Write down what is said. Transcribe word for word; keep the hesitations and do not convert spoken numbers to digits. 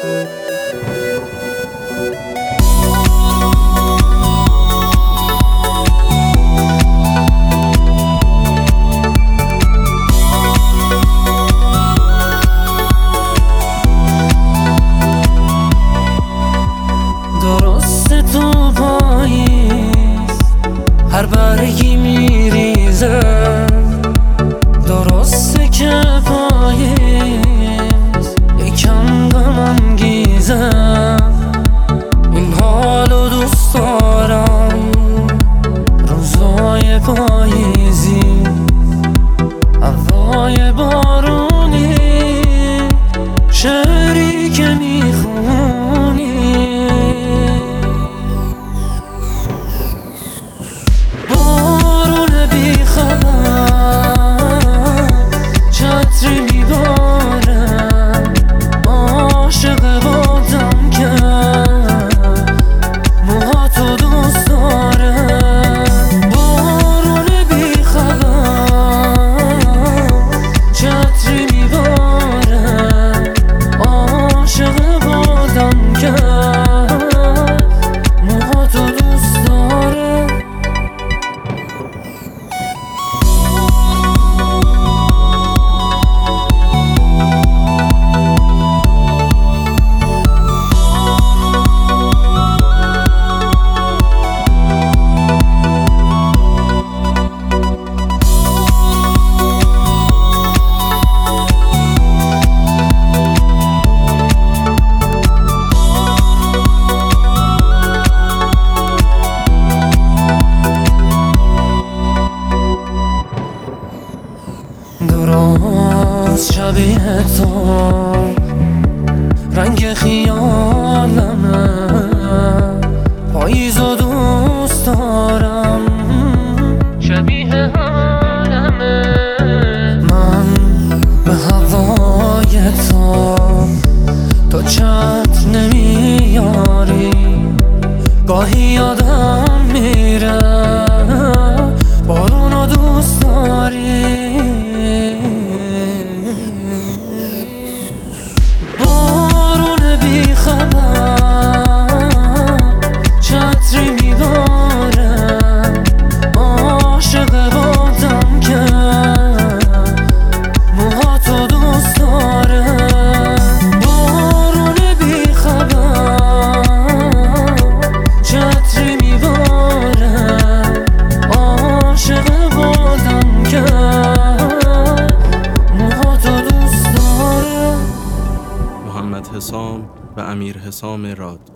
درسته تو پاییز هر برگی میریزه، درسته که پاییز یکم غم انگیزه. این حالو دوست دارم، روزای پاییزی، هوای بارونی، شعری که میخونی، بارون بیخبر چتری میباره، عاشق بادم که موهاتو دوست داره. بارون بیخبر چتری میباره، عاشق بادم که موهاتو دوست داره. درست شبیه تو رنگ خیالمه، پاییزو دوست دارم، شبیه حالمه. من به هوای تو تو چت نمیاری، گاهی یادم میره بارونو دوست داری. بارون بیخبر چتری میباره، عاشق بادم که موهاتو دوست داره. بارون بیخبر چتری میباره، عاشق بادم که موهاتو دوست داره. محمد حسام و امیر حسام راد.